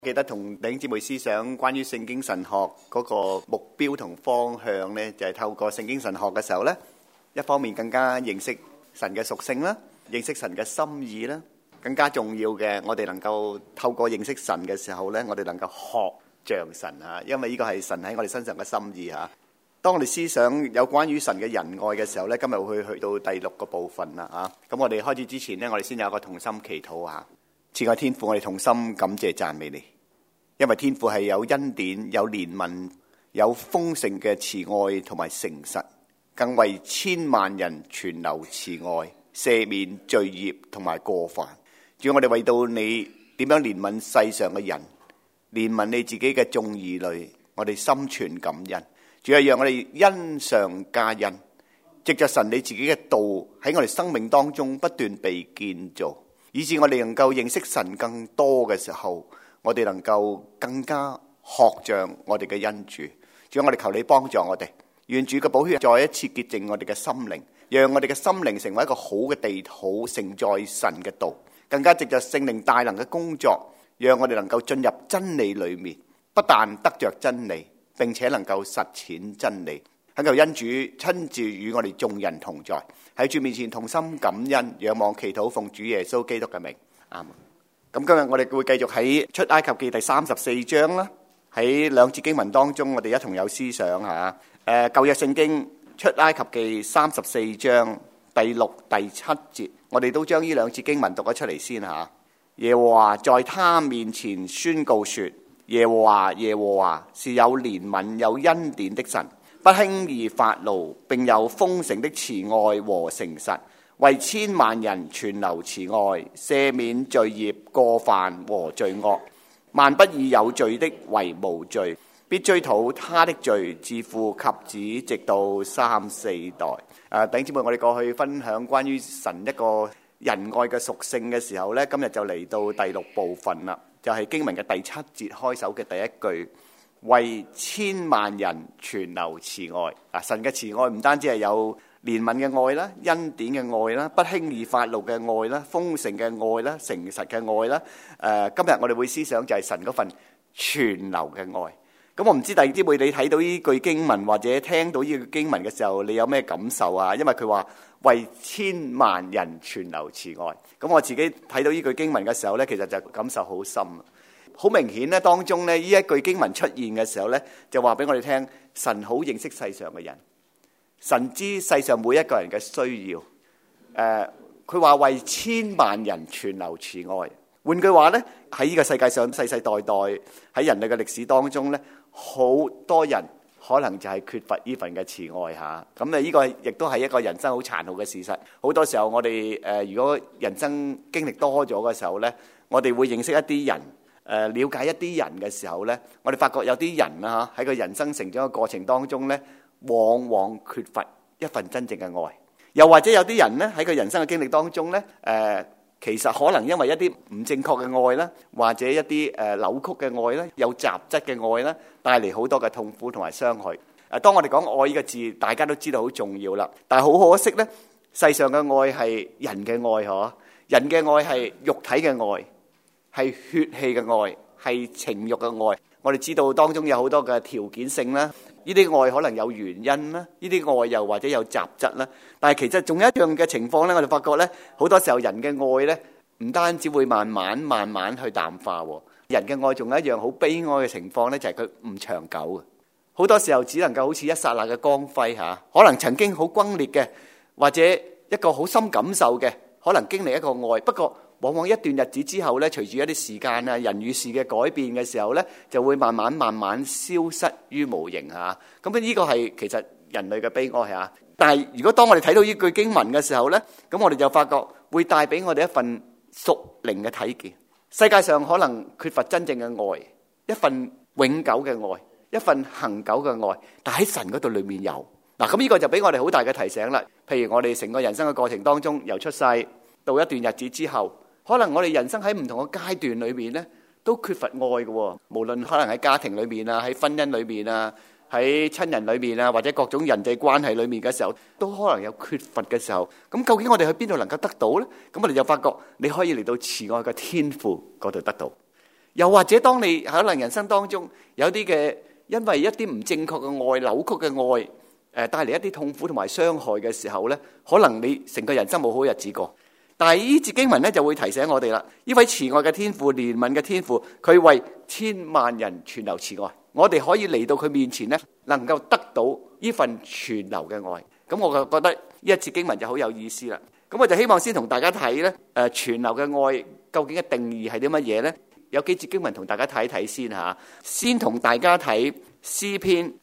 記得同弟兄姊妹思想關於聖經神學嗰個目標同方向呢，就係透過聖經神學嘅時候呢，一方面更加認識神嘅屬性啦，認識神嘅心意啦，更加重要嘅，我哋能夠透過認識神嘅時候呢，我哋能夠學像神啊，因為呢個係神喺我哋身上嘅心意啊。當我哋思想有關於神嘅仁愛嘅時候呢，今日會去到第6個部分啦啊。咁我哋開始之前呢，我哋先有一個同心祈禱啊。賜愛天父，我哋同心感謝讚美你，因為天父係有恩典、有憐憫、有豐盛嘅慈愛同埋誠實，更為千萬人存留慈愛，赦免罪孽同埋過犯。主，我哋為到你點樣憐憫世上嘅人，憐憫你自己嘅眾兒女，我哋心存感恩。主係讓我哋恩上加恩，藉着神你自己嘅道喺我哋生命當中不斷被建造，以致我哋能夠認識神更多嘅時候，我哋能夠更加學像我哋嘅恩主。主，我哋求你幫助我哋，願主嘅寶血再一次潔淨我哋嘅心靈，讓我哋嘅心靈成為一個好嘅地土，承載神嘅道，更加藉着聖靈大能嘅工作，讓我哋能夠進入真理裏面，不但得着真理，並且能夠實踐真理。懇求恩主親自與我哋眾人同在，喺主面前同心感恩，仰望祈禱，奉主耶穌基督嘅名，阿門。咁今日我哋會繼續喺出埃及記第34章啦，喺兩節經文當中，我哋一同有思想吓。舊約聖經出埃及記34章第6、第7節，我哋都將呢兩節經文讀咗出嚟先吓。耶和華在他面前宣告說：耶和華，耶和華是有憐憫、有恩典的神，不輕易發怒，並有豐盛的慈愛和誠實，為千萬人存留慈愛，赦免罪孽、過犯和罪惡。萬不以有罪的為無罪，必追討他的罪，自父及子，直到3、4代。弟兄姊妹，我哋過去分享關於神一個仁愛嘅屬性嘅時候呢，今日就嚟到第6部分啦，就係經文嘅第7節開首嘅第一句，為千萬人存留慈愛。神嘅慈愛唔單止係有憐憫嘅愛啦、恩典嘅愛啦、不輕易發怒嘅愛啦、豐盛嘅愛啦、誠實嘅愛啦。今日我哋會思想就係神嗰份存留嘅愛。咁我唔知弟兄姊妹你睇到呢句經文或者聽到呢句經文嘅時候，你有咩感受啊？因為佢話為千萬人存留慈愛。咁我自己睇到呢句經文嘅時候呢，其實就感受好深。好明顯呢，當中呢，呢一句經文出現嘅時候呢，就話俾我哋聽，神好認識世上嘅人，神知世上每一個人嘅需要。佢話為千萬人存留慈愛。換句話呢，喺呢個世界上世世代代喺人類嘅歷史當中呢，好多人可能就係缺乏呢份嘅慈愛嚇。咁呢個亦都係一個人生好殘酷嘅事實。好多時候我哋如果人生經歷多咗嘅時候呢，我哋會認識一啲人。了解一啲人嘅時候呢，我哋發覺有啲人啊喺個人生成長嘅過程當中呢，往往缺乏一份真正嘅愛。又或者有啲人呢喺個人生嘅經歷當中呢，其實可能因為一啲唔正確嘅愛啦，或者一啲扭曲嘅愛啦，有雜質嘅愛啦，帶嚟好多嘅痛苦同埋傷害。當我哋講愛呢個字，大家都知道好重要啦。但係好可惜呢，世上嘅愛係人嘅愛嗬，人嘅愛係肉體嘅愛。係血氣嘅愛，係情慾嘅愛。我哋知道當中有好多嘅條件性啦，呢啲愛可能有原因啦，呢啲愛又或者有雜質啦。但係其實仲有一樣嘅情況咧，我哋發覺咧，好多時候人嘅愛咧，唔單止會慢慢去淡化，人嘅愛仲有一樣好悲哀嘅情況咧，就係佢唔長久嘅。好多時候只能夠好似一剎那嘅光輝嚇，可能曾經好轟烈嘅，或者一個好深感受嘅，可能經歷一個愛，不過往往一段日子之後咧，隨住一啲時間啊、人與事嘅改變嘅時候咧，就會慢慢消失於無形嚇。咁呢個係其實人類嘅悲哀嚇。但係如果當我哋睇到呢句經文嘅時候咧，咁我哋就發覺會帶俾我哋一份屬靈嘅體驗。世界上可能缺乏真正嘅愛，一份永久嘅愛，一份恆久嘅愛，但喺神嗰度裏面有嗱。咁呢個就俾我哋好大嘅提醒啦。譬如我哋成個人生嘅過程當中，由出世到一段日子之後，可能我哋人生喺唔同嘅階段裏面咧，都缺乏愛嘅。無論可能喺家庭裏面啊，喺婚姻裏面啊，喺親人裏面啊，或者各種人際關係裏面嘅時候，都可能有缺乏嘅時候。咁究竟我哋去邊度能夠得到呢？咁我哋就發覺你可以嚟到慈愛嘅天父嗰度得到。 又或者當你可能人生當中有啲嘅，因為一啲唔正確嘅愛、扭曲嘅愛，帶嚟一啲痛苦同埋傷害嘅時候呢，可能你成個人生冇好日子過。但係呢節經文呢就會提醒我哋啦，呢位慈愛嘅天父、憐憫嘅天父，佢為千萬人存留慈愛，我哋可以嚟到佢面前呢，能夠得到呢份存留嘅愛。咁我就覺得呢一節經文就好有意思啦。咁我就希望先同大家睇呢，存留嘅愛究竟嘅定義係啲乜嘢呢？有幾節經文同大家睇一睇先吓。先同大家睇詩篇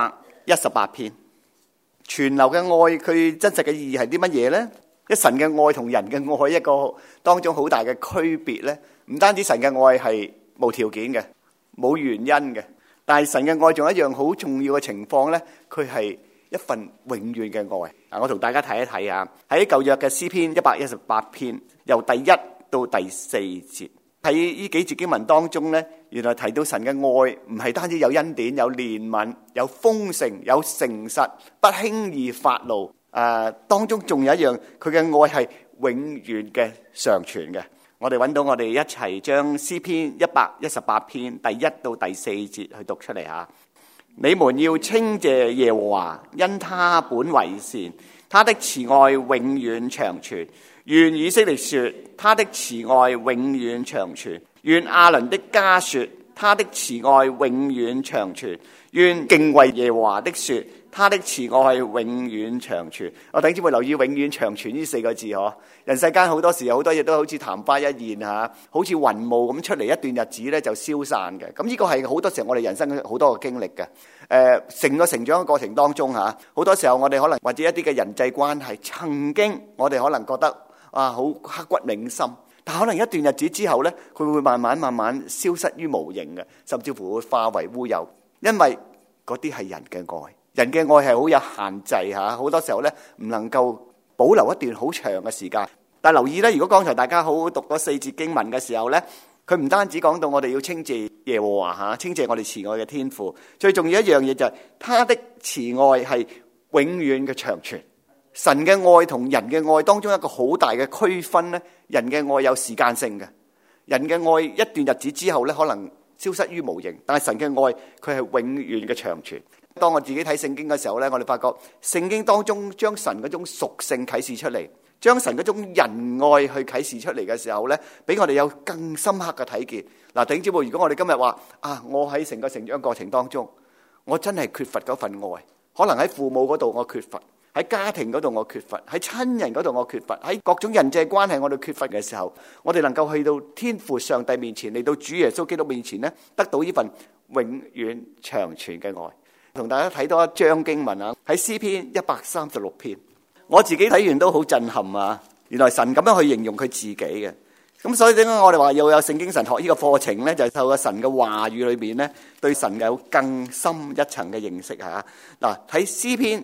118篇，存留嘅愛佢真實嘅意義係啲乜嘢呢？一神嘅愛同人嘅愛一個當中好大嘅區別呢，唔單止神嘅愛係無條件嘅、冇原因嘅，但係神嘅愛仲有一樣好重要嘅情況呢，佢係一份永遠嘅愛。我同大家睇一睇啊，喺舊約嘅詩篇118篇，由第1到第4節，喺呢幾節經文當中呢，原來提到神嘅愛唔係單止有恩典、有憐憫、有豐盛、有誠實，不輕易發怒。當中仲有一樣，佢嘅愛係永遠嘅常存嘅。我哋揾到，我哋一齊將詩篇118篇第1到第4節去讀出嚟吓。你們要稱謝耶和華，因他本為善，他的慈愛永遠長存。願以色列說，他的慈愛永遠長存。願亞倫的家說，他的慈愛永遠長存。願敬畏耶和華的說，他的慈愛永遠長存。我弟兄姊妹留意永遠長存呢4個字嗬。人世間好多時好多嘢都好似曇花一現吓，好似雲霧咁出嚟，一段日子咧就消散嘅。咁呢個係好多時候我哋人生好多嘅經歷嘅。成個成長嘅過程當中吓，好多時候我哋可能或者一啲嘅人際關係，曾經我哋可能覺得好刻骨銘心，但可能一段日子之後咧，佢會慢慢消失於無形嘅，甚至乎會化為烏有，因為嗰啲係人嘅愛。人嘅愛係好有限制吓，好多時候咧唔能夠保留一段好長嘅時間。但係留意咧，如果剛才大家好好讀嗰4節經文嘅時候咧，佢唔單止講到我哋要稱謝耶和華吓，稱謝我哋慈愛嘅天父，最重要一樣嘢就係他的慈愛係永遠嘅長存。神嘅愛同人嘅愛當中一個好大嘅區分咧，人嘅愛有時間性嘅，人嘅愛一段日子之後咧可能消失於無形，但係神嘅愛佢係永遠嘅長存。當我自己睇聖經嘅時候咧，我哋發覺聖經當中將神嗰種屬性啟示出嚟，將神嗰種仁愛去啟示出嚟嘅時候咧，俾我哋有更深刻嘅體見。嗱，弟兄姊妹，如果我哋今日話我喺成個成長過程當中，我真係缺乏嗰份愛，可能喺父母嗰度我缺乏，喺家庭嗰度我缺乏，喺親人嗰度我缺乏，喺各種人際關係我哋缺乏嘅時候，我哋能夠去到天父上帝面前，嚟到主耶穌基督面前咧，得到呢份永遠長存嘅愛。同大家睇多一章經文啊，喺詩篇136篇，我自己睇完都好震撼啊！原來神咁樣去形容佢自己嘅，咁所以點解我哋話要有聖經神學呢個課程呢？就係透過神嘅話語裏邊呢，對神有更深一層嘅認識吓。嗱，睇詩篇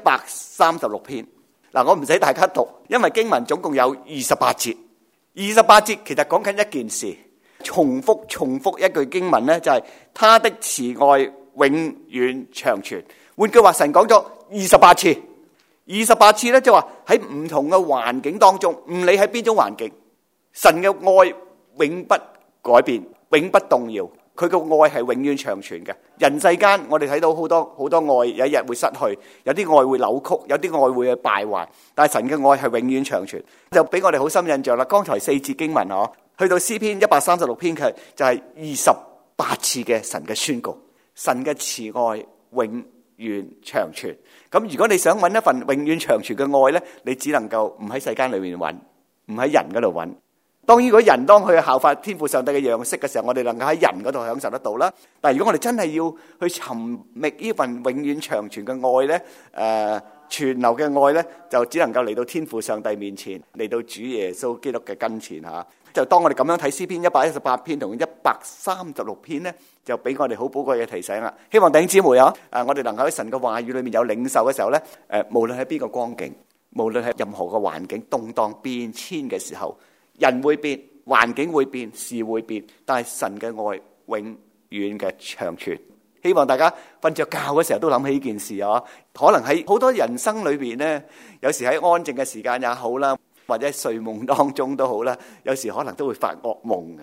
136篇，嗱，我唔使大家讀，因為經文總共有28節，28節其實講緊一件事，重複一句經文呢，就係他的慈愛永遠長存。換句話，神講咗28次，28次咧，就話喺唔同嘅環境當中，唔理喺邊種環境，神嘅愛永不改變，永不動搖，佢嘅愛係永遠長存嘅。人世間我哋睇到好多愛有一日會失去，有啲愛會扭曲，有啲愛會敗壞，但係神嘅愛係永遠長存，就俾我哋好深印象啦。剛才4節經文去到詩篇136篇嘅就係28次嘅神嘅宣告。神嘅慈愛永遠長存。咁如果你想揾一份永遠長存嘅愛呢，你只能夠唔喺世間裏面揾，唔喺人嗰度揾。當然如果人當去效法天父上帝嘅樣式嘅時候，我哋能夠喺人嗰度享受得到啦。但係如果我哋真係要去尋覓呢份永遠長存嘅愛呢，存留嘅愛呢，就只能夠嚟到天父上帝面前，嚟到主耶穌基督嘅跟前吓。就當我哋咁樣睇詩篇118篇同136篇呢，就俾我哋好寶貴嘅提醒啦。希望弟兄姊妹我哋能夠喺神嘅話語裏面有領受嘅時候呢，無論喺邊個光景，無論係任何嘅環境動盪變遷嘅時候，人會變，環境會變，事會變，但係神嘅愛永遠嘅長存。希望大家瞓着覺嘅時候都諗起呢件事可能喺好多人生裏邊呢，有時喺安靜嘅時間也好啦，或者喺睡夢當中都好啦，有時可能都會發噩夢嘅。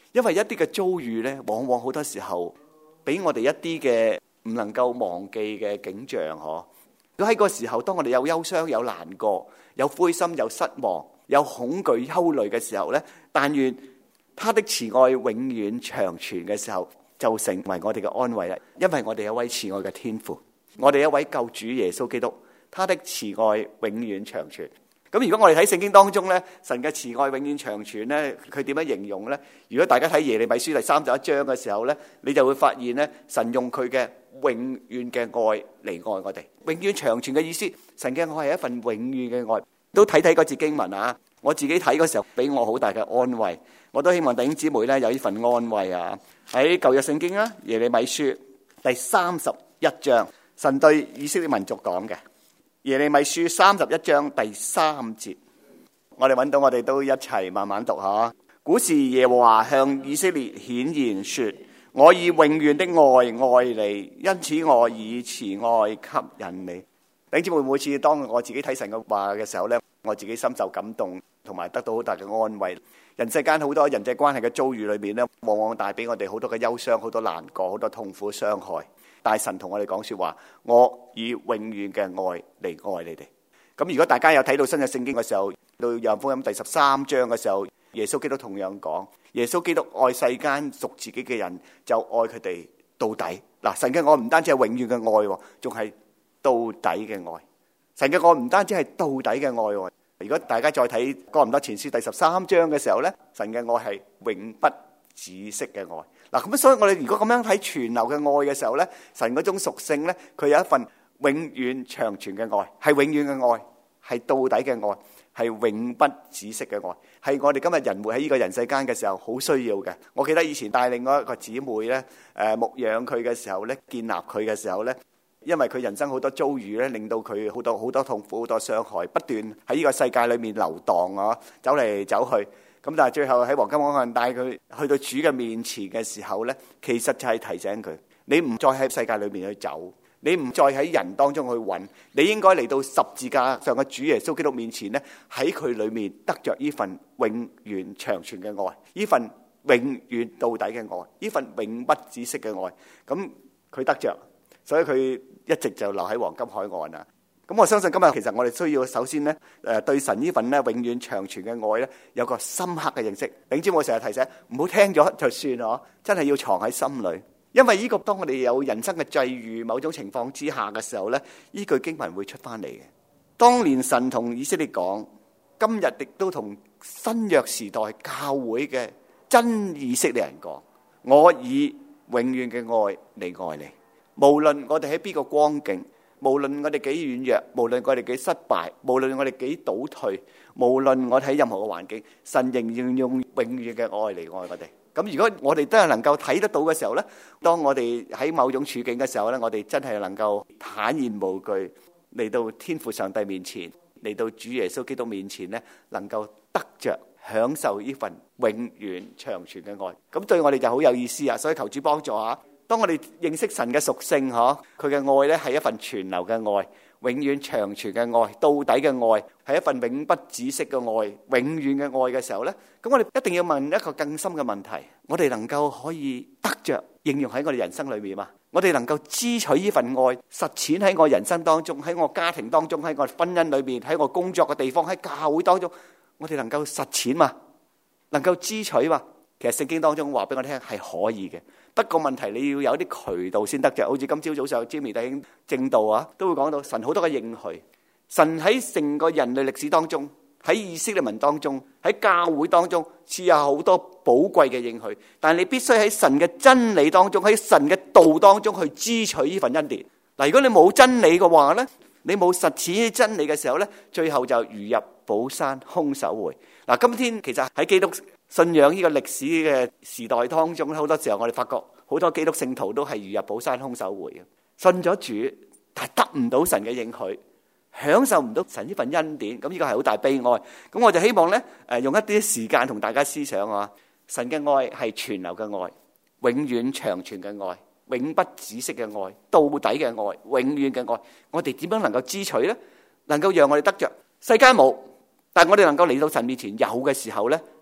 因為一啲嘅遭遇呢，往往好多時候俾我哋一啲嘅唔能夠忘記嘅景象嗬。如果喺個時候，當我哋有憂傷、有難過、有灰心、有失望、有恐懼、憂慮嘅時候呢，但願他的慈愛永遠長存嘅時候，就成為我哋嘅安慰啦。因為我哋有位慈愛嘅天父，我哋有一位救主耶穌基督，他的慈愛永遠長存。咁如果我哋睇聖經當中呢，神嘅慈愛永遠長存呢，佢點樣形容呢？如果大家睇耶利米書第31章嘅時候呢，你就會發現呢，神用佢嘅永遠嘅愛嚟愛我哋。永遠長存嘅意思，神嘅愛係一份永遠嘅愛。都睇睇嗰節經文啊！我自己睇嗰時候俾我好大嘅安慰，我都希望弟兄姊妹呢有呢份安慰啊！喺舊約聖經啊，耶利米書第31章，神對以色列民族講嘅。耶利米書31章第3節，我哋揾到，我哋都一齊慢慢讀下。古時耶和華向以色列顯現說：我以永遠的愛愛你，因此我以慈愛吸引你。弟兄姊妹，每次當我自己睇神嘅話嘅時候呢，我自己深受感動，同埋得到好大嘅安慰。人世間好多人際關係嘅遭遇裏面呢，往往帶俾我哋好多嘅憂傷、好多難過、好多痛苦、傷害。但係神同我哋講說話，我以永遠嘅愛嚟愛你哋。咁如果大家有睇到新約聖經嘅時候，到約翰福音第13章嘅時候，耶穌基督同樣講，耶穌基督愛世間屬自己嘅人，就愛佢哋到底。嗱，神嘅愛唔單止係永遠嘅愛，仲係到底嘅愛。神嘅愛唔單止係到底嘅愛。如果大家再睇哥林多前書第13章嘅時候呢，神嘅愛係永不止息嘅愛。嗱，咁所以我哋如果咁樣睇全流嘅愛嘅時候呢，神嗰種屬性呢，佢有一份永遠長存嘅愛，係永遠嘅愛，係到底嘅愛，係永不止息嘅愛，係我哋今日人活喺呢個人世間嘅時候好需要嘅。我記得以前帶另外一個姊妹呢，牧養佢嘅時候呢，建立佢嘅時候呢，因為佢人生好多遭遇咧，令到佢好多痛苦、好多傷害，不斷喺呢個世界裏面流蕩啊，走嚟走去。咁但係最後喺黃金海岸帶佢去到主嘅面前嘅時候呢，其實就係提醒佢：你唔再喺世界裏面去走，你唔再喺人當中去揾，你應該嚟到十字架上嘅主耶穌基督面前呢，喺佢裏面得着呢份永遠長存嘅愛，呢份永遠到底嘅愛，呢份永不止息嘅愛。咁佢得着，所以佢一直就留喺黃金海岸啊。咁我相信今日其實我哋需要首先呢，對神呢份呢永遠長存嘅愛呢，有個深刻嘅認識。頂尖我成日提醒，唔好聽咗就算咯，真係要藏喺心裏。因為呢個當我哋有人生嘅際遇某種情況之下嘅時候呢，呢句經文會出翻嚟嘅。當年神同以色列講，今日亦都同新約時代教會嘅真以色列人講：我以永遠嘅愛嚟愛你。無論我哋喺邊個光景，無論我哋幾軟弱，無論我哋幾失敗，無論我哋幾倒退，無論我哋喺任何嘅環境，神仍然用永遠嘅愛嚟愛我哋。咁如果我哋都係能夠睇得到嘅時候呢，當我哋喺某種處境嘅時候呢，我哋真係能夠坦然無懼嚟到天父上帝面前，嚟到主耶穌基督面前呢，能夠得着享受呢份永遠長存嘅愛。咁對我哋就好有意思啊！所以求主幫助啊！當我哋認識神嘅屬性，佢嘅愛呢係一份存留嘅愛，永遠長存嘅愛，到底嘅愛，係一份永不止息嘅愛，永遠嘅愛嘅時候呢，咁我哋一定要問一個更深嘅問題：我哋能夠可以得着應用喺我哋人生裏面嘛？我哋能夠支取呢份愛，實踐喺我人生當中，喺我家庭當中，喺我婚姻裏面，喺我工作嘅地方，喺教會當中，我哋能夠實踐嘛？能夠支取嘛？其實聖經當中話俾我聽係可以嘅，不過問題你要有啲渠道先得嘅。好似今朝早上 Jimmy 弟兄正道啊，都會講到神好多嘅應許。神喺成個人類歷史當中，喺以色列民當中，喺教會當中，賜下好多寶貴嘅應許。但係你必須喺神嘅真理當中，喺神嘅道當中去支取呢份恩典。嗱，如果你冇真理嘅話呢，你冇實踐真理嘅時候呢，最後就如入寶山空手回。嗱，今天其實喺基督信仰呢個歷史嘅時代當中，好多時候我哋發覺好多基督聖徒都係如入寶山空手回嘅，信咗主，但係得唔到神嘅應許，享受唔到神呢份恩典，咁呢個係好大悲哀。咁我就希望呢，用一啲時間同大家思想啊，神嘅愛係存留嘅愛，永遠長存嘅愛，永不止息嘅愛，到底嘅愛，永遠嘅愛，我哋點樣能夠支取呢？能夠讓我哋得着世間冇，但係我哋能夠嚟到神面前有嘅時候呢，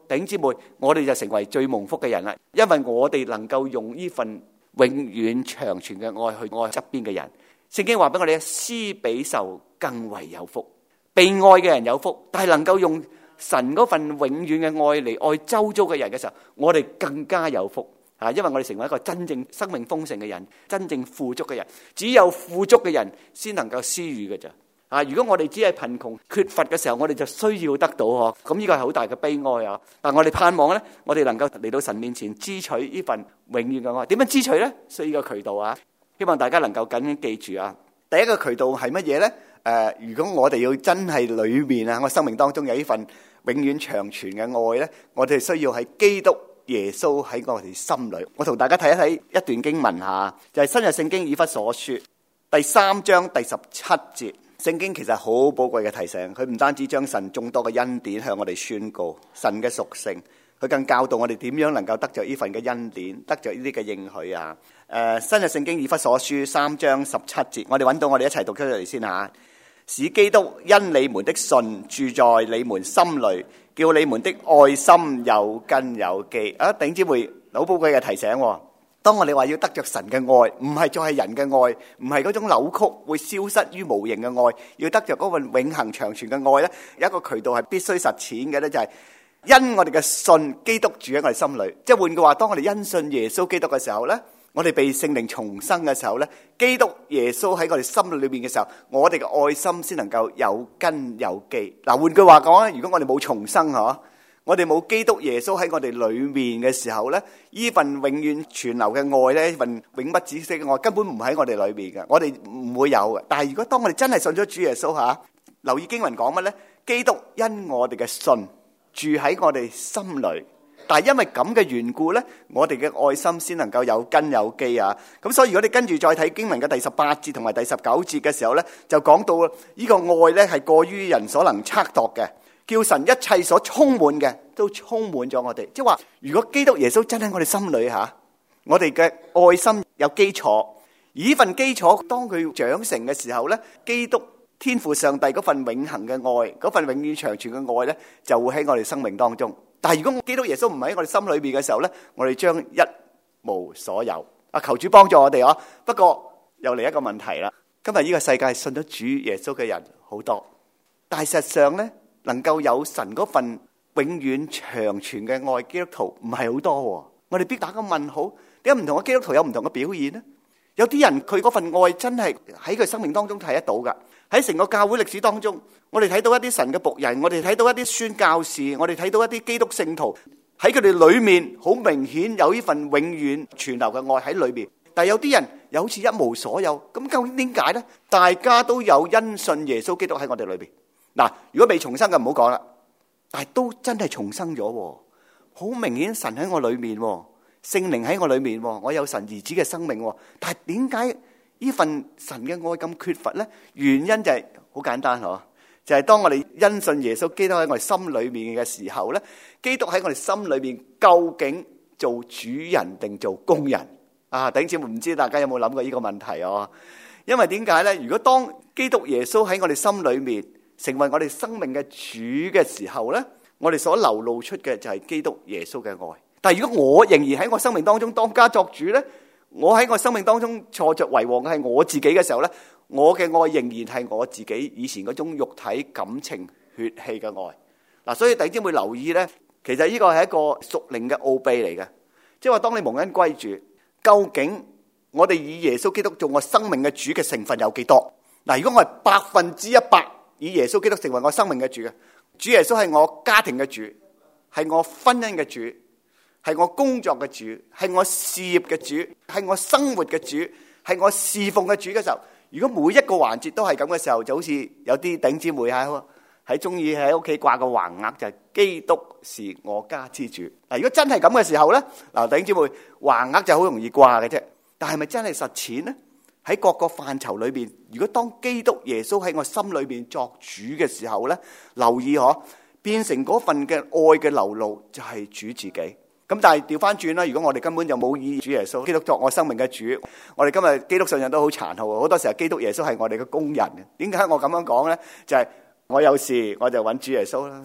弟兄姊妹，我哋就成為最蒙福嘅人啦，因為我哋能夠用呢份永遠長存嘅愛去愛側邊嘅人。聖經話俾我哋，施比受更為有福。被愛嘅人有福，但係能夠用神嗰份永遠嘅愛嚟愛周遭嘅人嘅時候，我哋更加有福啊！因為我哋成為一個真正生命豐盛嘅人，真正富足嘅人。只有富足嘅人先能夠施予嘅咋啊！如果我哋只係貧窮缺乏嘅時候，我哋就需要得到嗬，咁呢個係好大嘅悲哀啊！但我哋盼望咧，我哋能夠嚟到神面前支取呢份永遠嘅愛。點樣支取咧？需要個渠道啊！希望大家能夠緊緊記住啊！ 第一個渠道係乜嘢咧？如果我哋要真係裏面啊，我生命當中有呢份永遠長存嘅愛咧，我哋需要喺基督耶穌喺我哋心裏。我同大家睇一睇一段經文吓，就係新約聖經以弗所書第3章第17節。聖經其實好寶貴嘅提醒，佢唔單止將神眾多嘅恩典向我哋宣告神嘅屬性，佢更教導我哋點樣能夠得着呢份嘅恩典，得着呢啲嘅應許啊！新約聖經以弗所書3章17節，我哋揾到，我哋一齊讀出嚟先吓。使基督因你們的信住在你們心裏，叫你們的愛心有根有基。弟兄姊妹，好寶貴嘅提醒。當我哋話要得着神嘅愛，唔係再係人嘅愛，唔係嗰種扭曲會消失於無形嘅愛，要得着嗰份永恆長存嘅愛咧，有一個渠道係必須實踐嘅咧，就係因我哋嘅信，基督住喺我哋心裏。即係換句話，當我哋因信耶穌基督嘅時候咧，我哋被聖靈重生嘅時候咧，基督耶穌喺我哋心裏面嘅時候，我哋嘅愛心先能夠有根有基。嗱，換句話講咧，如果我哋冇重生嗬，我哋冇基督耶穌喺我哋裏面嘅時候咧，呢份永遠存留嘅愛咧，呢份永不止息嘅愛根本唔喺我哋裏面嘅，我哋唔會有嘅。但係如果當我哋真係信咗主耶穌吓，留意經文講乜咧？基督因我哋嘅信住喺我哋心裏。但係因為咁嘅緣故咧，我哋嘅愛心先能夠有根有基啊！咁所以如果你跟住再睇經文嘅第18節同埋第19節嘅時候咧，就講到呢個愛咧係過於人所能測度嘅，叫神一切所充滿嘅都充滿咗我哋。即係話，如果基督耶穌真喺我哋心裏吓，我哋嘅愛心有基礎，而呢份基礎當佢長成嘅時候咧，基督天父上帝嗰份永恆嘅愛，嗰份永遠長存嘅愛咧，就會喺我哋生命當中。但係如果基督耶穌唔喺我哋心裏邊嘅時候咧，我哋將一無所有。求主幫助我哋啊！不過又嚟一個問題啦，今日呢個世界信咗主耶穌嘅人好多，但係實際上咧，能夠有神嗰份永遠長存嘅愛基督徒唔係好多。我哋必打個問號，點解唔同嘅基督徒有唔同嘅表現呢？有啲人佢嗰份愛真係喺佢生命當中睇得到噶。喺成個教會歷史當中，我哋睇到一啲神嘅僕人，我哋睇到一啲宣教士，我哋睇到一啲基督聖徒喺佢哋裏面，好明顯有呢份永遠存留嘅愛喺裏邊。但係有啲人又好似一無所有，咁究竟點解呢？大家都有因信耶穌基督喺我哋裏邊。嗱，如果未重生嘅唔好講啦，但係都真係重生咗，好明顯神喺我裏面，聖靈喺我裏面，我有神兒子嘅生命。但係點解呢份神嘅愛咁缺乏呢？原因就係好簡單嗬，就係當我哋因信耶穌基督喺我哋心裏面嘅時候呢，基督喺我哋心裏面究竟做主人定做工人啊？弟兄姊妹，唔知大家有冇諗過呢個問題啊？因為點解呢？如果當基督耶穌喺我哋心裏面成為我哋生命嘅主嘅時候呢，我哋所流露出嘅就係基督耶穌嘅愛。但係如果我仍然喺我生命當中當家作主呢，我喺我生命當中坐着為王嘅係我自己嘅時候呢，我嘅愛仍然係我自己以前嗰種肉體感情血氣嘅愛。嗱，所以弟兄姊妹留意呢，其實呢個係一個屬靈嘅奧秘嚟嘅，即係話當你蒙恩歸主，究竟我哋以耶穌基督做我生命嘅主嘅成分有幾多？嗱，如果我係100%以耶穌基督成為我生命嘅主嘅，主耶穌係我家庭嘅主，係我婚姻嘅主，係我工作嘅主，係我事業嘅主，係我生活嘅主，係我侍奉嘅主嘅時候，如果每一個環節都係咁嘅時候，就好似有啲弟兄姊妹喺中意喺屋企掛個橫額，就係基督是我家之主。嗱，如果真係咁嘅時候咧，嗱，弟兄姊妹，橫額就好容易掛嘅啫，但係咪真係實踐呢？喺各個範疇裏邊，如果當基督耶穌喺我心裏邊作主嘅時候咧，留意變成嗰份嘅愛嘅流露就係主自己。咁但係調翻轉啦，如果我哋根本就冇以主耶穌基督作我生命嘅主，我哋今日基督信仰都好殘酷，好多時候基督耶穌係我哋嘅工人。點解我咁樣講咧？就係我有事我就揾主耶穌啦，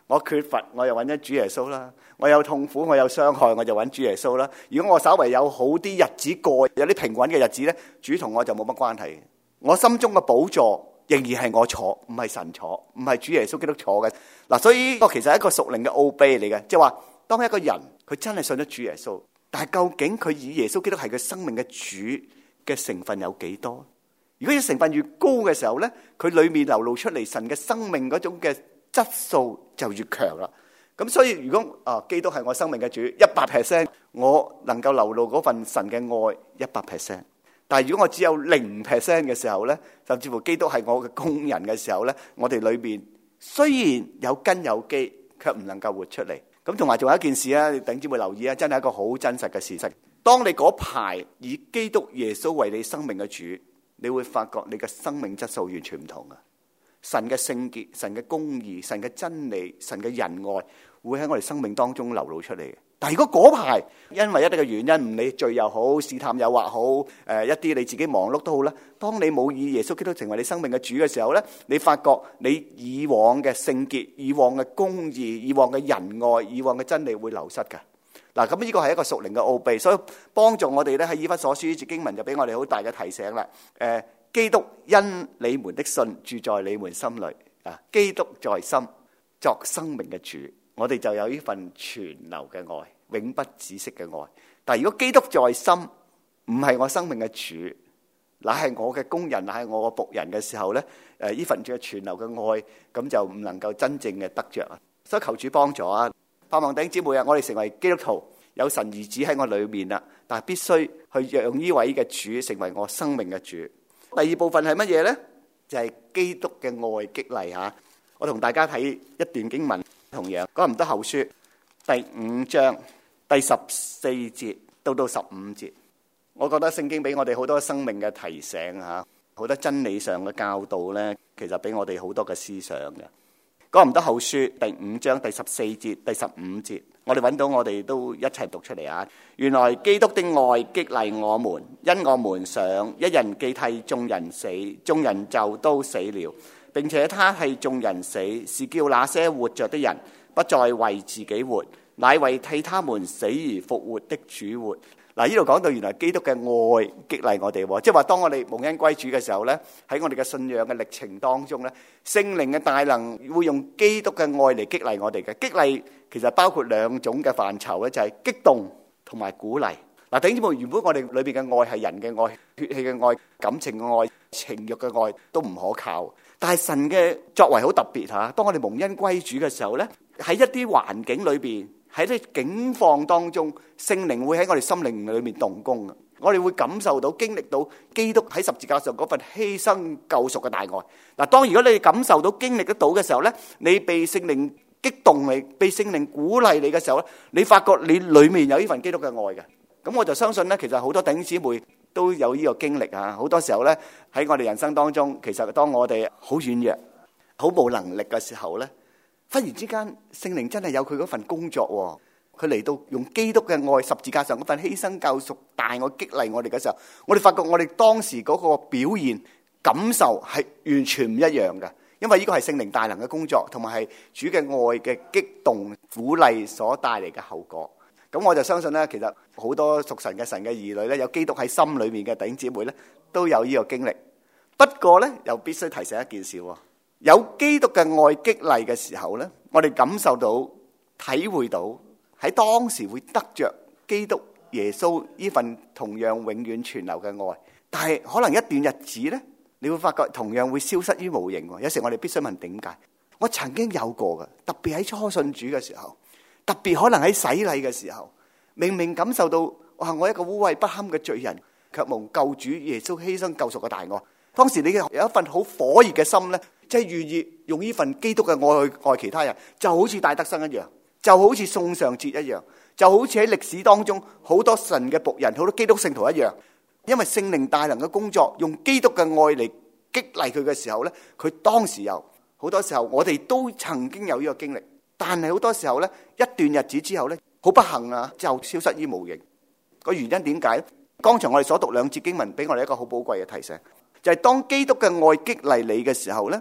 我缺乏，我又揾咗主耶穌啦；我有痛苦，我有傷害，我就揾主耶穌啦。如果我稍為有好啲日子過，有啲平穩嘅日子呢，主同我就冇乜關係。我心中嘅寶座仍然係我坐，唔係神坐，唔係主耶穌基督坐嘅。嗱，所以呢個其實係一個屬靈嘅奧秘嚟嘅，即係話當一個人佢真係信咗主耶穌，但係究竟佢以耶穌基督係佢生命嘅主嘅成分有幾多？如果啲成分越高嘅時候呢，佢裏面流露出嚟神嘅生命嗰種嘅質素就越強啦。咁所以如果基督係我生命嘅主100%，我能夠流露嗰份神嘅愛100%。但係如果我只有0% 嘅時候呢，甚至乎基督係我嘅工人嘅時候呢，我哋裏面雖然有根有基，卻唔能夠活出嚟。咁同埋仲有一件事啊，弟兄姊妹留意啊，真係一個好真實嘅事實。當你嗰排以基督耶穌為你生命嘅主，你會發覺你嘅生命質素完全唔同啊！神嘅聖潔、神嘅公義、神嘅真理、神嘅仁愛，會喺我哋生命當中流露出嚟嘅。但係如果嗰排因為一定嘅原因，唔理罪又好、試探誘惑好，一啲你自己忙碌都好啦。當你冇以耶穌基督成為你生命嘅主嘅時候咧，你發覺你以往嘅聖潔、以往嘅公義、以往嘅仁愛、以往嘅真理會流失嘅。嗱，咁呢個係一個屬靈嘅奧秘，所以幫助我哋咧喺以弗所書呢節經文就俾我哋好大嘅提醒啦。基督因你們的信住在你們心裏啊，基督在心作生命嘅主，我哋就有呢份存留嘅愛，永不止息嘅愛。但係如果基督在心唔係我生命嘅主，乃係我嘅工人，乃係我嘅僕人嘅時候咧，呢份嘅存留嘅愛咁就唔能夠真正嘅得着啊。所以求主幫助啊！盼望弟兄姊妹啊，我哋成為基督徒，有神兒子喺我裏面啦，但係必須去讓呢位嘅主成為我生命嘅主。第二部分係乜嘢呢？就係基督嘅愛激勵吓。我同大家睇一段經文，同樣哥林多後書第5章第14節到15節。我覺得聖經俾我哋好多生命嘅提醒吓，好多真理上嘅教導呢，其實俾我哋好多嘅思想嘅。哥林多後書第5章第14節第15節，我哋揾到，我哋都一齊讀出嚟啊！原來基督的愛激勵我們，因我們想一人既替眾人死，眾人就都死了，並且他替眾人死，是叫那些活着的人不再為自己活，乃為替他們死而復活的主活。嗱，呢度講到原來基督嘅愛激勵我哋，即係話當我哋蒙恩歸主嘅時候咧，喺我哋嘅信仰嘅歷程當中咧，聖靈嘅大能會用基督嘅愛嚟激勵我哋嘅。激勵其實包括兩種嘅範疇咧，就係激動同埋鼓勵。嗱，弟兄姊妹，原本我哋裏邊嘅愛係人嘅愛、血氣嘅愛、感情嘅愛、情慾嘅愛都唔可靠，但係神嘅作為好特別嚇。當我哋蒙恩歸主嘅時候咧，喺一啲環境裏邊，喺啲境況當中，聖靈會喺我哋心靈裏面動工嘅。我哋會感受到、經歷到基督喺十字架上嗰份犧牲救贖嘅大愛。嗱，當如果你感受到、經歷得到嘅時候咧，你被聖靈激動你，被聖靈鼓勵你嘅時候咧，你發覺你裏面有呢份基督嘅愛嘅。咁我就相信咧，其實好多弟兄姊妹都有呢個經歷啊。好多時候咧，喺我哋人生當中，其實當我哋好軟弱、好冇能力嘅時候咧，忽然之間聖靈真係有佢嗰份工作，佢嚟到用基督嘅愛，十字架上嗰份犧牲救贖大愛激勵我哋嘅時候，我哋發覺我哋當時嗰個表現感受係完全唔一樣嘅，因為呢個係聖靈大能嘅工作，同埋係主嘅愛嘅激動鼓勵所帶嚟嘅後果。咁我就相信咧，其實好多屬神嘅兒女咧，有基督喺心裏面嘅弟兄姊妹咧，都有呢個經歷。不過咧，又必須提醒一件事，有基督嘅愛激勵嘅時候咧，我哋感受到、體會到喺當時會得着基督耶穌呢份同樣永遠存留嘅愛。但係可能一段日子咧，你會發覺同樣會消失於無形。有時我哋必須問點解？我曾經有過嘅，特別喺初信主嘅時候。特別可能喺洗禮嘅時候，明明感受到我一個污穢不堪嘅罪人，卻蒙救主耶穌犧牲救贖嘅大愛。當時你有一份好火熱嘅心咧，即係願意用呢份基督嘅愛去愛其他人，就好似戴德生一樣，就好似宋尚節一樣，就好似喺歷史當中好多神嘅僕人、好多基督聖徒一樣。因為聖靈大能嘅工作，用基督嘅愛嚟激勵佢嘅時候咧，佢當時有好多時候，我哋都曾經有呢個經歷。但係好多時候咧，一段日子之後咧，好不幸啊，就消失於無形。個原因點解？剛才我哋所讀兩節經文，俾我哋一個好寶貴嘅提醒，就係當基督嘅愛激勵你嘅時候咧，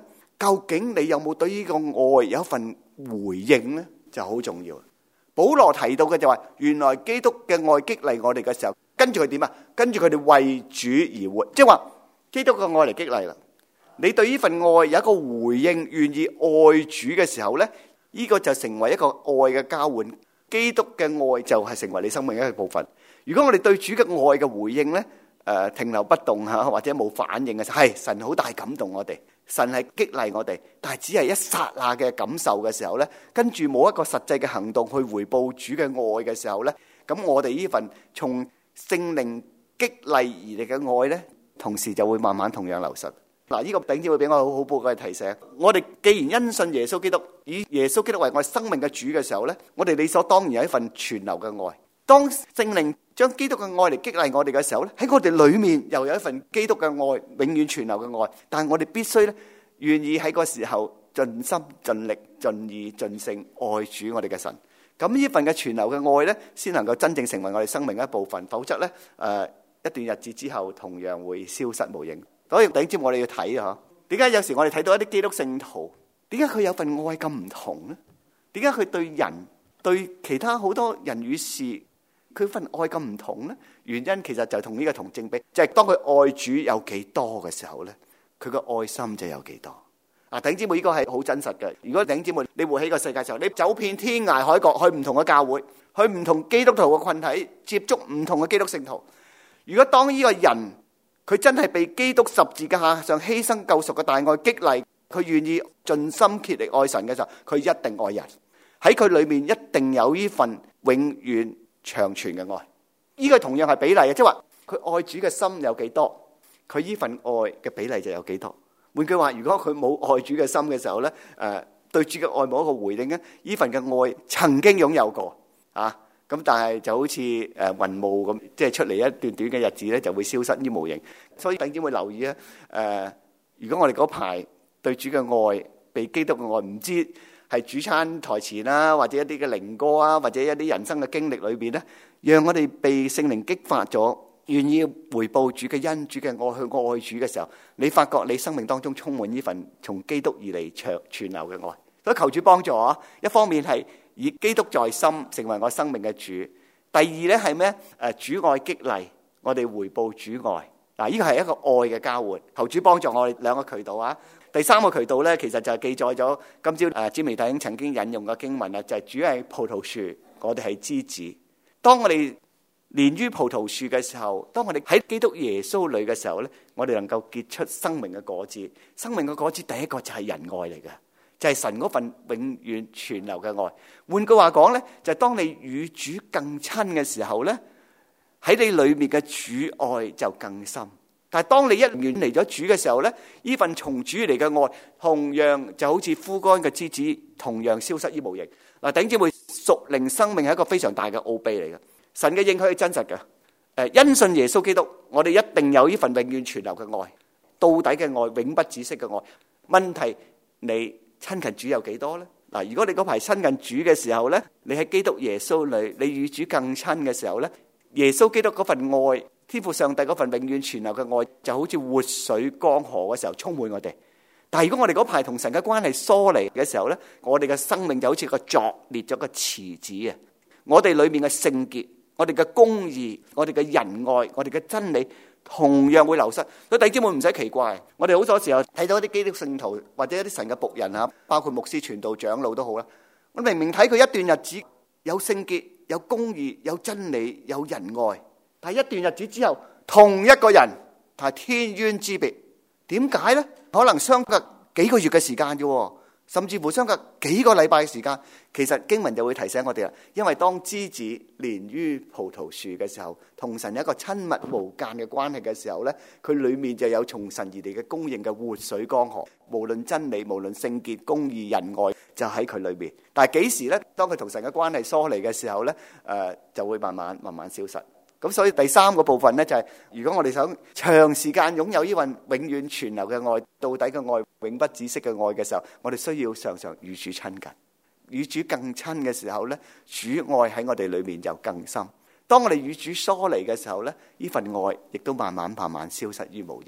究竟你有冇對呢個愛有一份回應呢？就好重要。保羅提到嘅就話，原來基督嘅愛激勵我哋嘅時候，跟住佢點啊？跟住佢哋為主而活，即係話基督嘅愛嚟激勵啦。你對呢份愛有一個回應，願意愛主嘅時候呢，呢個就成為一個愛嘅交換。基督嘅愛就係成為你生命一個部分。如果我哋對主嘅愛嘅回應呢，停留不動吓，或者冇反應嘅時候，係神好大感動我哋，神係激勵我哋，但係只係一剎那嘅感受嘅時候呢，跟住冇一個實際嘅行動去回報主嘅愛嘅時候呢，咁我哋呢份從聖靈激勵而嚟嘅愛呢，同時就會慢慢同樣流失。嗱，呢個頂子會俾我好寶貴嘅提醒。我哋既然因信耶穌基督，以耶穌基督為我哋生命嘅主嘅時候呢，我哋理所當然有一份存留嘅愛。當聖靈將基督嘅愛嚟激勵我哋嘅時候呢，喺我哋裏面又有一份基督嘅愛，永遠存留嘅愛。但係我哋必須呢，願意喺個時候盡心盡力盡意盡性愛主我哋嘅神。咁呢份嘅存留嘅愛呢，先能夠真正成為我哋生命一部分。否則呢，一段日子之後同樣會消失無影。所以頂尖我哋要睇啊，點解有時我哋睇到一啲基督聖徒，點解佢有份愛咁唔同呢？點解佢對人對其他好多人與事，佢份愛咁唔同呢？原因其實就同呢個同正比，就係當佢愛主有幾多嘅時候呢，佢個愛心就有幾多。啊，頂姊妹，呢個係好真實嘅。如果頂姊妹你活喺個世界上，你走遍天涯海角，去唔同嘅教會，去唔同基督徒嘅群體，接觸唔同嘅基督聖徒。如果當呢個人佢真係被基督十字架上犧牲救贖嘅大愛激勵，佢願意盡心竭力愛神嘅時候，佢一定愛人。喺佢裏面一定有呢份永遠長存嘅愛。呢個同樣係比例嘅，即係話佢愛主嘅心有幾多，佢呢份愛嘅比例就有幾多。換句話，如果佢冇愛主嘅心嘅時候咧，對主嘅愛冇一個回應咧，呢份嘅愛曾經擁有過啊。咁但係就好似雲霧咁，即係出嚟一段短嘅日子咧，就會消失於無形。所以弟兄姊妹留意啊，如果我哋嗰排對主嘅愛，被基督嘅愛，唔知係主餐台前啦，或者一啲嘅靈歌啊，或者一啲人生嘅經歷裏邊咧，讓我哋被聖靈激發咗，願意回報主嘅恩、主嘅愛，去愛主嘅時候，你發覺你生命當中充滿呢份從基督而嚟存留嘅愛。所以求主幫助啊！一方面係以基督在心成為我生命嘅主。第二咧係咩？主愛激勵我哋回報主愛。嗱，呢個係一個愛嘅交換。求主幫助我哋兩個渠道啊。第三個渠道咧，其實就係記載咗今朝詹美弟兄曾經引用嘅經文啊，就係主係葡萄樹，我哋係枝子。當我哋連於葡萄樹嘅時候，當我哋喺基督耶穌裏嘅時候咧，我哋能夠結出生命嘅果子。生命嘅果子第一個就係仁愛嚟嘅。就係神嗰份永遠存留嘅愛。換句話講呢，就係當你與主更親嘅時候呢，喺你裏面嘅主愛就更深。但係當你一遠離咗主嘅時候呢，呢份從主嚟嘅愛同樣就好似枯乾嘅枝子，同樣消失於無形。嗱，弟兄姊妹，屬靈生命係一個非常大嘅奧秘嚟嘅。神嘅應許係真實嘅。因信耶穌基督，我哋一定有呢份永遠存留嘅愛，到底嘅愛，永不止息嘅愛。問題你親近主有幾多呢？嗱，如果你嗰排親近主嘅時候呢，你喺基督耶穌裏，你與主更親嘅時候呢，耶穌基督嗰份愛，天父上帝嗰份永遠存留嘅愛，就好似活水江河嘅時候充滿我哋。但係如果我哋嗰排同神嘅關係疏離嘅時候呢，我哋嘅生命就好似個鑿裂咗個池子啊！我哋裏面嘅聖潔，我哋嘅公義，我哋嘅仁愛，我哋嘅真理，同樣會流失。所以弟兄姊妹唔使奇怪，我哋好多時候睇到一啲基督聖徒或者一啲神嘅僕人啊，包括牧師、傳道、長老都好啦。我明明睇佢一段日子有聖潔、有公義、有真理、有仁愛，但係一段日子之後，同一個人但係天淵之別。點解呢？可能相隔幾個月嘅時間啫，甚至乎相隔幾個禮拜嘅時間。其實經文就會提醒我哋啦，因為當枝子連於葡萄樹嘅時候，同神有一個親密無間嘅關係嘅時候呢，佢裏面就有從神而嚟嘅供應嘅活水江河，無論真理、無論聖潔、公義、仁愛，就喺佢裏面。但係幾時呢？當佢同神嘅關係疏離嘅時候呢，就會慢慢消失。咁所以第三個部分呢，就係如果我哋想長時間擁有呢份永遠存留嘅愛，到底嘅愛，永不止息嘅愛嘅時候，我哋需要常常與主親近，與主更親嘅時候呢，主愛喺我哋裏面就更深。當我哋與主疏離嘅時候呢，呢份愛亦都慢慢消失於無形。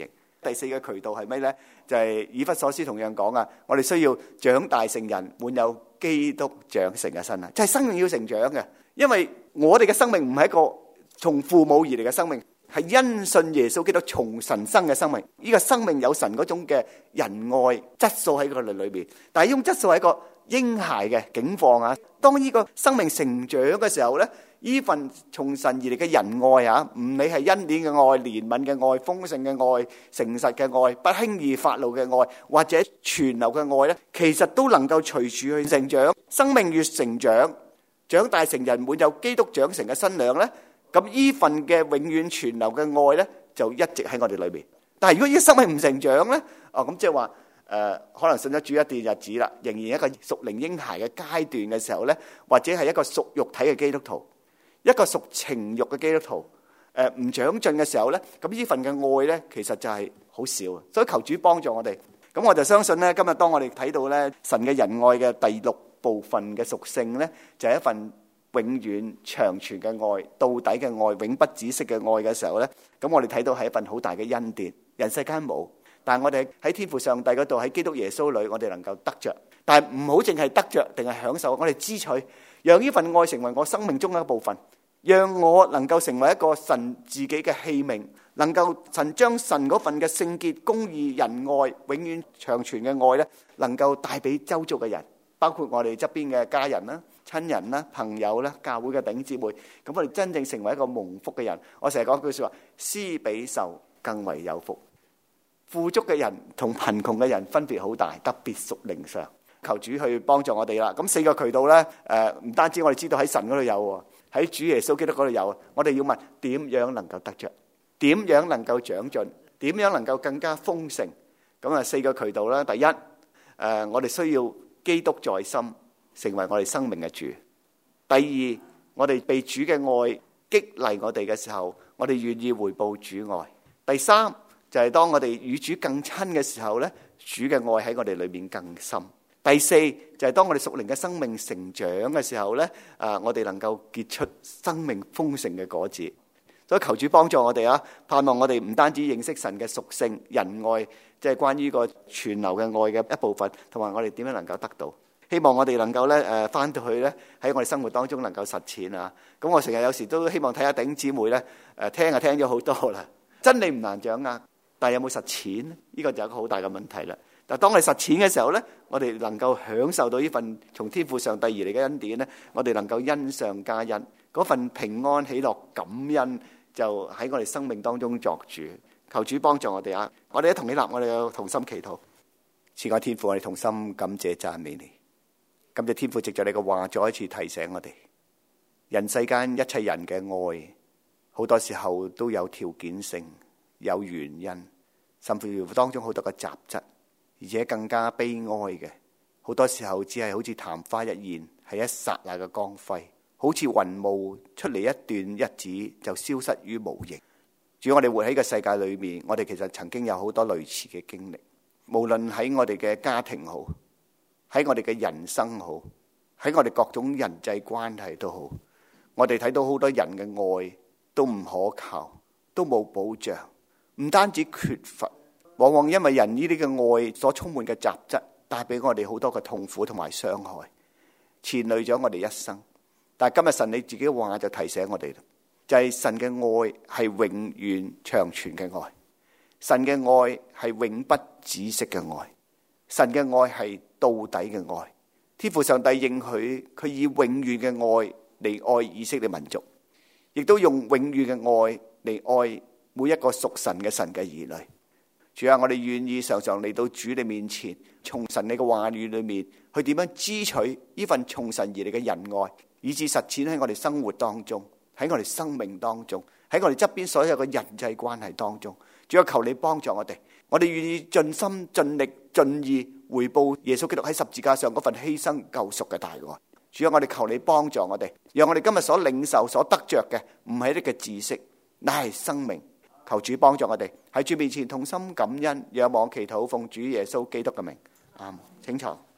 第4個渠道係咩呢？就係以弗所書同樣講啊，我哋需要長大成人，滿有基督長成嘅身啊，就係生命要成長嘅。因為我哋嘅生命唔係一個從父母而嚟嘅生命，係因信耶穌基督從神生嘅生命。呢個生命有神嗰種嘅仁愛質素喺佢哋裏邊，但係呢種質素係一個嬰孩嘅境況啊。當呢個生命成長嘅時候呢，呢份從神而嚟嘅仁愛啊，唔理係恩典嘅愛、憐憫嘅愛、豐盛嘅愛、誠實嘅愛、不輕易發怒嘅愛，或者存留嘅愛呢，其實都能夠隨住去成長。生命越成長，長大成人，滿有基督長成嘅身量呢，咁呢份嘅永遠存留嘅愛呢，就一直喺我哋裏邊。但係如果呢個生命唔成長呢，咁即係話可能信咗主一段日子啦，仍然一個屬靈嬰孩嘅階段嘅時候呢，或者係一個屬肉體嘅基督徒，一個屬情慾嘅基督徒，唔長進嘅時候呢，咁呢份嘅愛呢，其實就係好少。所以求主幫助我哋。咁我就相信呢，今日當我哋睇到呢神嘅仁愛嘅第6部分嘅屬性呢，就係一份永遠長存嘅愛、到底嘅愛、永不止息嘅愛嘅時候呢，咁我哋睇到係一份好大嘅恩典。人世間冇，但係我哋喺天父上帝嗰度，喺基督耶穌裏，我哋能夠得着。但係唔好淨係得着，定係享受。我哋支取，讓呢份愛成為我生命中嘅一部分，讓我能夠成為一個神自己嘅器皿，能夠神將神嗰份嘅聖潔、公義、仁愛、永遠長存嘅愛呢，能夠帶俾周遭嘅人，包括我哋側邊嘅家人啦、親人啦、朋友啦、教會嘅弟兄姊妹。咁我哋真正成為一個蒙福嘅人。我成日講句說話：施比受更為有福。富足嘅人同貧窮嘅人分別好大，特別屬靈上。求主去幫助我哋啦。咁4個渠道呢，唔單止我哋知道喺神嗰度有，喺主耶穌基督嗰度有。我哋要問點樣能夠得着？點樣能夠長進？點樣能夠更加豐盛？咁啊，4個渠道啦。第一，我哋需要基督在心，成為我哋生命嘅主。第二，我哋被主嘅愛激勵我哋嘅時候，我哋願意回報主愛。第三，就係當我哋與主更親嘅時候呢，主嘅愛喺我哋裏面更深。第四，就係當我哋屬靈嘅生命成長嘅時候呢，我哋能夠結出生命豐盛嘅果子。所以求主幫助我哋啊！盼望我哋唔單止認識神嘅屬性、仁愛，即係關於個存留嘅愛嘅一部分，同埋我哋點樣能夠得到。希望我哋能夠咧翻到去咧喺我哋生活當中能夠實踐啊！咁我成日有時都希望睇下弟兄姊妹咧聽就聽咗好多啦，真理唔難掌握，但係有冇實踐呢？呢個就係一個好大嘅問題啦。但係當我哋實踐嘅時候咧，我哋能夠享受到呢份從天父上帝而嚟嘅恩典咧，我哋能夠恩上加恩，嗰份平安喜樂感恩就喺我哋生命當中作主。求主幫助我哋啊！我哋一同起立，我哋有同心祈禱。賜我天父，我哋同心感謝讚美你。感謝天父藉着你嘅話再一次提醒我哋，人世間一切人嘅愛好多時候都有條件性、有原因，甚至乎當中好多嘅雜質，而且更加悲哀嘅，好多時候只係好似曇花一現，係一剎那嘅光輝，好似雲霧出嚟一段日子就消失於無形。主，我哋活喺個世界裏面，我哋其實曾經有好多類似嘅經歷，無論喺我哋嘅家庭好，喺我哋嘅人生好，喺我哋各種人際關係都好，我哋睇到好多人嘅愛都唔可靠，都冇保障，唔單止缺乏，往往因為人呢啲嘅愛所充滿嘅雜質，帶俾我哋好多嘅痛苦同埋傷害，纏累咗我哋一生。但係今日神你自己嘅話就提醒我哋啦，就係神嘅愛係永遠長存嘅愛，神嘅愛係永不止息嘅愛，神嘅愛係到底嘅愛。天父上帝應許佢以永遠嘅愛嚟愛以色列民族，亦都用永遠嘅愛嚟愛每一個屬神嘅兒女。主啊，我哋願意常常嚟到主你面前，從神你嘅話語裏面去點樣支取呢份從神而嚟嘅仁愛，以致實踐喺我哋生活當中，喺我哋生命當中，喺我哋側邊所有嘅人際關係當中。主啊，求你幫助我哋，我哋願意盡心盡力盡意回報耶穌基督喺十字架上嗰份犧牲救贖嘅大愛。主啊，我哋求你幫助我哋，讓我哋今日所領受所得着嘅唔係一啲嘅知識，乃係生命。求主幫助我哋喺主面前同心感恩，仰望祈禱，奉主耶穌基督嘅名。阿們。請坐。